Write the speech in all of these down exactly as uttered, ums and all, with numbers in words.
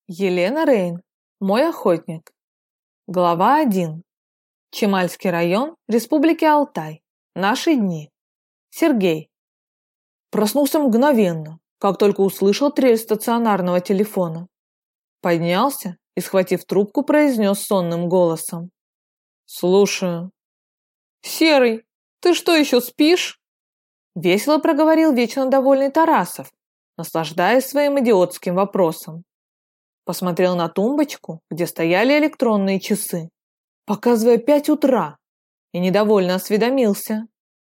Елена Рейн. Мой охотник. Глава один. Чемальский район, Республики Алтай. Наши дни. Сергей. Проснулся мгновенно, как только услышал трель стационарного телефона. Поднялся и, схватив трубку, произнес сонным голосом. «Слушаю». «Серый, ты что, еще спишь?» Весело проговорил вечно довольный Тарасов, наслаждаясь своим идиотским вопросом. Посмотрел на тумбочку, где стояли электронные часы, показывая пять утра, и недовольно осведомился.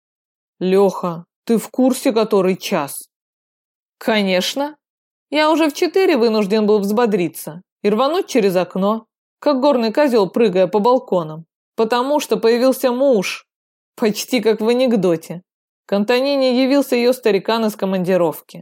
«Леха, ты в курсе, который час?» «Конечно. Я уже в четыре вынужден был взбодриться и рвануть через окно, как горный козел, прыгая по балконам, потому что появился муж, почти как в анекдоте. К Антонине явился ее старикан из командировки».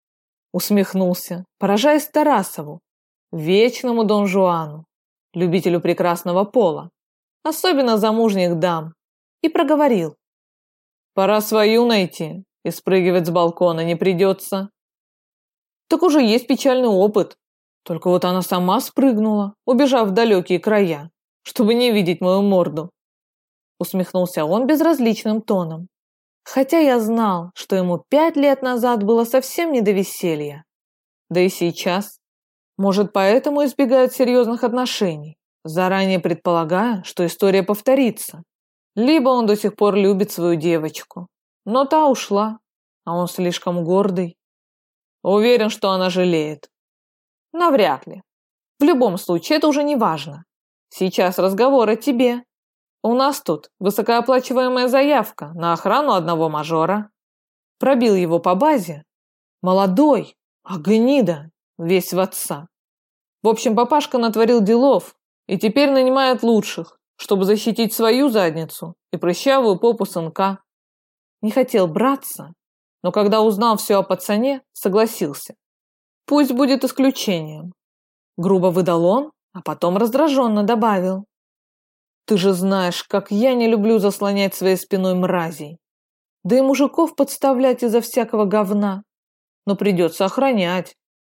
Усмехнулся, поражаясь Тарасову, вечному Дон Жуану, любителю прекрасного пола, особенно замужних дам, и проговорил. «Пора свою найти, и спрыгивать с балкона не придется». «Так уже есть печальный опыт, только вот она сама спрыгнула, убежав в далекие края, чтобы не видеть мою морду». Усмехнулся он безразличным тоном, хотя я знал, что ему пять лет назад было совсем не до веселья. Да и сейчас. Может, поэтому избегают серьезных отношений, заранее предполагая, что история повторится. Либо он до сих пор любит свою девочку, но та ушла, а он слишком гордый. Уверен, что она жалеет. Навряд ли. В любом случае, это уже не важно. Сейчас разговор о тебе. У нас тут высокооплачиваемая заявка на охрану одного мажора. Пробил его по базе. Молодой, а гнида, весь в отца. В общем, папашка натворил делов и теперь нанимает лучших, чтобы защитить свою задницу и прыщавую попу сынка. Не хотел браться, но когда узнал все о пацане, согласился. Пусть будет исключением. Грубо выдал он, а потом раздраженно добавил. Ты же знаешь, как я не люблю заслонять своей спиной мразей. Да и мужиков подставлять из-за всякого говна. Но придется охранять.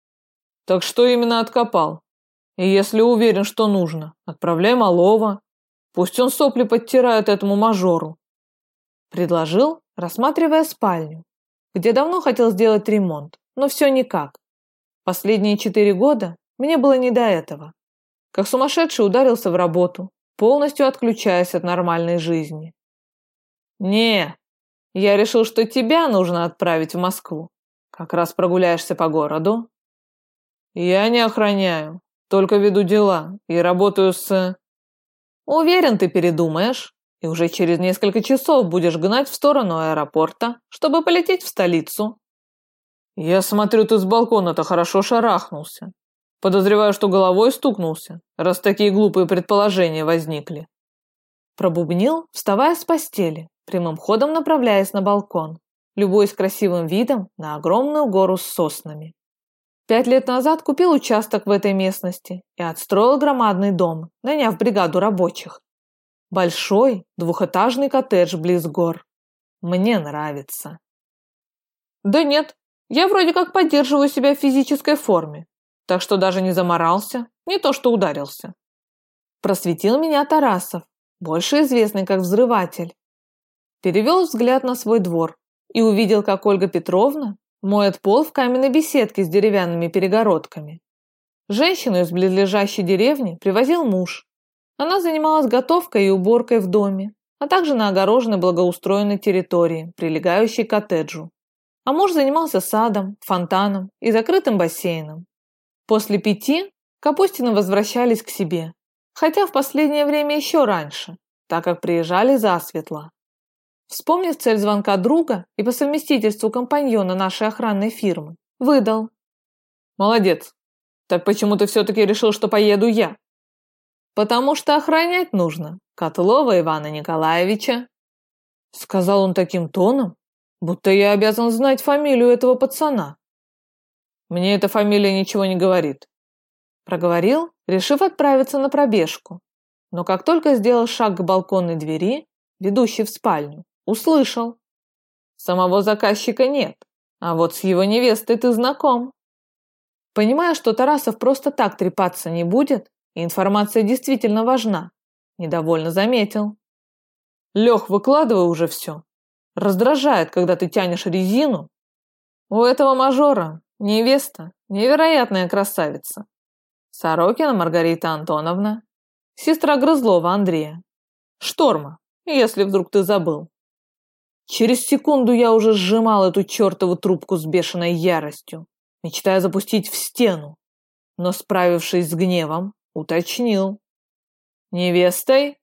Так что именно откопал? И если уверен, что нужно, отправляй малого. Пусть он сопли подтирает этому мажору. Предложил, рассматривая спальню, где давно хотел сделать ремонт, но все никак. Последние четыре года мне было не до этого. Как сумасшедший ударился в работу, полностью отключаясь от нормальной жизни. Не, я решил, что тебя нужно отправить в Москву. Как раз прогуляешься по городу. Я не охраняю, только веду дела и работаю с... Уверен, ты передумаешь, и уже через несколько часов будешь гнать в сторону аэропорта, чтобы полететь в столицу. Я смотрю, ты с балкона-то хорошо шарахнулся. Подозреваю, что головой стукнулся, раз такие глупые предположения возникли. Пробубнил, вставая с постели, прямым ходом направляясь на балкон, любуясь красивым видом на огромную гору с соснами. Пять лет назад купил участок в этой местности и отстроил громадный дом, наняв бригаду рабочих. Большой двухэтажный коттедж близ гор. Мне нравится. Да нет, я вроде как поддерживаю себя в физической форме, так что даже не заморался, не то что ударился. Просветил меня Тарасов, больше известный как взрыватель. Перевел взгляд на свой двор и увидел, как Ольга Петровна моет пол в каменной беседке с деревянными перегородками. Женщину из близлежащей деревни привозил муж. Она занималась готовкой и уборкой в доме, а также на огороженной благоустроенной территории, прилегающей к коттеджу. А муж занимался садом, фонтаном и закрытым бассейном. После пяти Капустины возвращались к себе, хотя в последнее время еще раньше, так как приезжали засветло. Вспомнив цель звонка друга и по совместительству компаньона нашей охранной фирмы, выдал. «Молодец. Так почему ты все-таки решил, что поеду я?» «Потому что охранять нужно Котлова Ивана Николаевича», сказал он таким тоном, будто я обязан знать фамилию этого пацана. «Мне эта фамилия ничего не говорит», проговорил, решив отправиться на пробежку, но как только сделал шаг к балконной двери, ведущей в спальню, услышал. Самого заказчика нет, а вот с его невестой ты знаком. Понимая, что Тарасов просто так трепаться не будет, и информация действительно важна, недовольно заметил. Лех, выкладывай уже все. Раздражает, когда ты тянешь резину. У этого мажора невеста невероятная красавица. Сорокина Маргарита Антоновна, сестра Грызлова Андрея. Шторма, если вдруг ты забыл. Через секунду я уже сжимал эту чертову трубку с бешеной яростью, мечтая запустить в стену, но, справившись с гневом, уточнил. «Невестой?»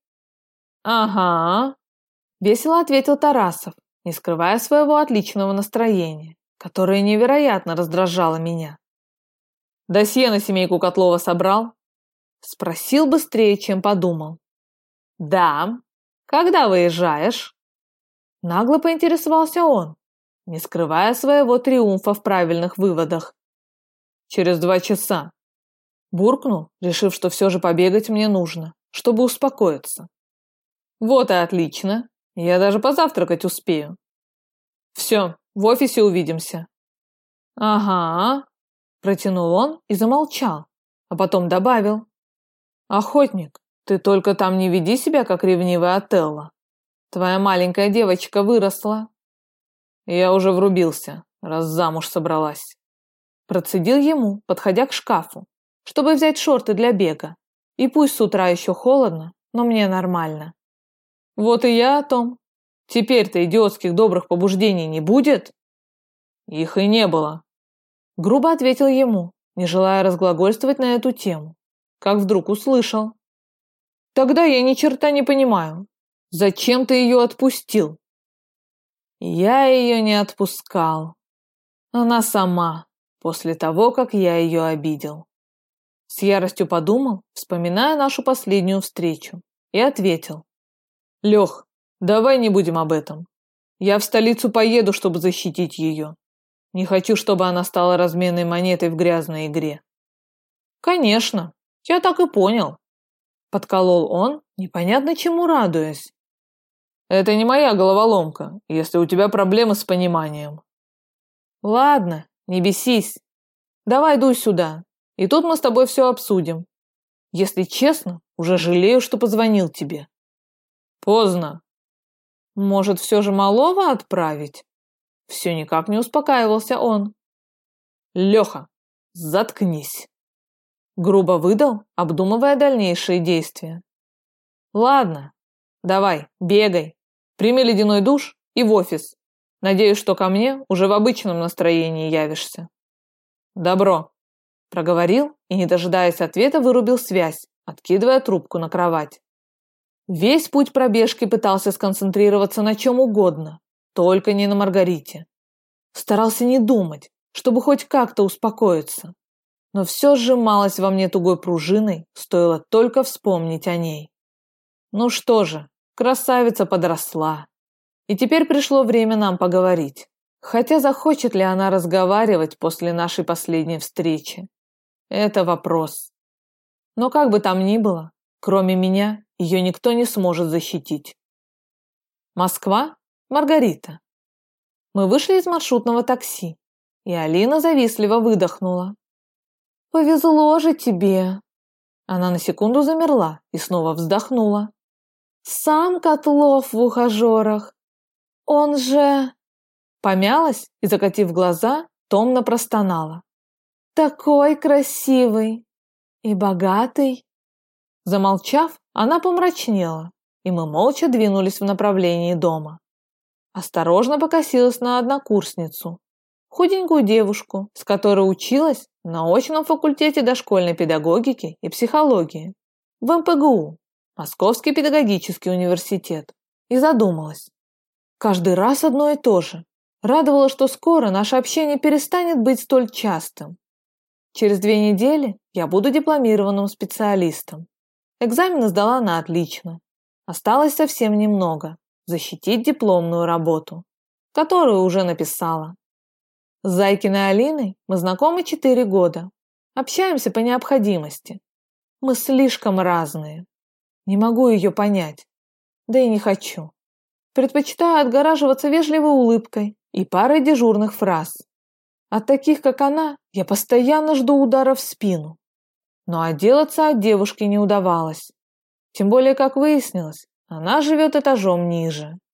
«Ага», — весело ответил Тарасов, не скрывая своего отличного настроения, которое невероятно раздражало меня. «Досье на семейку Котлова собрал?» Спросил быстрее, чем подумал. «Да. Когда выезжаешь?» Нагло поинтересовался он, не скрывая своего триумфа в правильных выводах. «Через два часа». Буркнул, решив, что все же побегать мне нужно, чтобы успокоиться. «Вот и отлично. Я даже позавтракать успею». «Все, в офисе увидимся». «Ага», – протянул он и замолчал, а потом добавил. «Охотник, ты только там не веди себя, как ревнивый Отелло. Твоя маленькая девочка выросла». Я уже врубился, раз замуж собралась. Процедил ему, подходя к шкафу, чтобы взять шорты для бега. И пусть с утра еще холодно, но мне нормально. Вот и я о том. Теперь-то идиотских добрых побуждений не будет? Их и не было. Грубо ответил ему, не желая разглагольствовать на эту тему, как вдруг услышал. Тогда я ни черта не понимаю. Зачем ты ее отпустил? Я ее не отпускал. Она сама, после того, как я ее обидел. С яростью подумал, вспоминая нашу последнюю встречу, и ответил. Лех, давай не будем об этом. Я в столицу поеду, чтобы защитить ее. Не хочу, чтобы она стала разменной монетой в грязной игре. Конечно, я так и понял. Подколол он, непонятно чему радуясь. Это не моя головоломка, если у тебя проблемы с пониманием. Ладно, не бесись. Давай дуй сюда, и тут мы с тобой все обсудим. Если честно, уже жалею, что позвонил тебе. Поздно. Может, все же малого отправить? Все никак не успокаивался он. Леха, заткнись. Грубо выдал, обдумывая дальнейшие действия. Ладно, давай, бегай. Прими ледяной душ и в офис. Надеюсь, что ко мне уже в обычном настроении явишься. Добро. Проговорил и, не дожидаясь ответа, вырубил связь, откидывая трубку на кровать. Весь путь пробежки пытался сконцентрироваться на чем угодно, только не на Маргарите. Старался не думать, чтобы хоть как-то успокоиться. Но все сжималось во мне тугой пружиной, стоило только вспомнить о ней. Ну что же, красавица подросла. И теперь пришло время нам поговорить. Хотя захочет ли она разговаривать после нашей последней встречи? Это вопрос. Но как бы там ни было, кроме меня, ее никто не сможет защитить. Москва, Маргарита. Мы вышли из маршрутного такси, и Алина завистливо выдохнула. «Повезло же тебе!» Она на секунду замерла и снова вздохнула. «Сам Котлов в ухажерах. Он же...» Помялась и, закатив глаза, томно простонала. «Такой красивый и богатый!» Замолчав, она помрачнела, и мы молча двинулись в направлении дома. Осторожно покосилась на однокурсницу, худенькую девушку, с которой училась на очном факультете дошкольной педагогики и психологии в эм пэ гэ у, Московский педагогический университет, и задумалась. Каждый раз одно и то же. Радовало, что скоро наше общение перестанет быть столь частым. Через две недели я буду дипломированным специалистом. Экзамены сдала на отлично. Осталось совсем немного – защитить дипломную работу, которую уже написала. С Зайкиной Алиной мы знакомы четыре года. Общаемся по необходимости. Мы слишком разные. Не могу ее понять. Да и не хочу. Предпочитаю отгораживаться вежливой улыбкой и парой дежурных фраз. От таких, как она, я постоянно жду удара в спину. Но отделаться от девушки не удавалось. Тем более, как выяснилось, она живет этажом ниже.